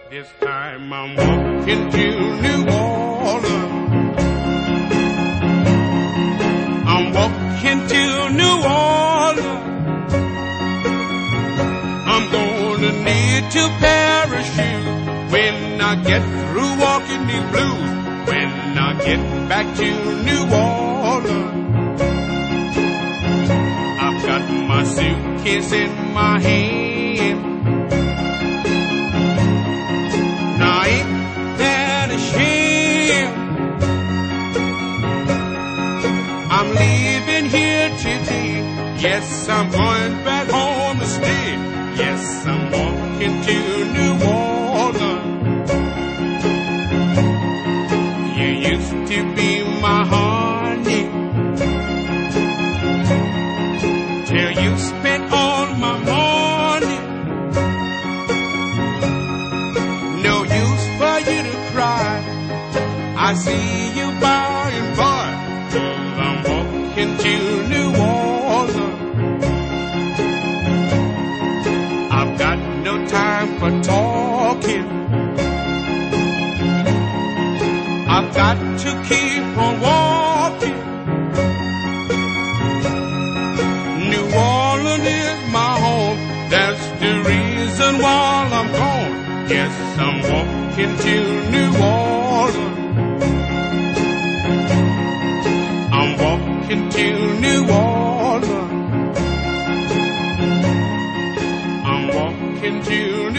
This time I'm walking to New Orleans. I'm walking to New Orleans. I'm gonna need to parachute when I get through walking these blues. When I get back to New Orleans, I've got my suitcase in my hand. Now ain't that a shame? I'm leaving here today. Yes, I'm going back home to stay. Yes, I'm walking to New Orleans. You used to be my honey, till you spent all my money. No use for you to cry. I see you by and by. I'm walking to New Orleans. I've got no time for talking. I've got to keep on walking. New Orleans is my home. That's the reason why I'm gone. Yes, I'm walking to New Orleans. I'm walking to New Orleans. I'm walking to New Orleans.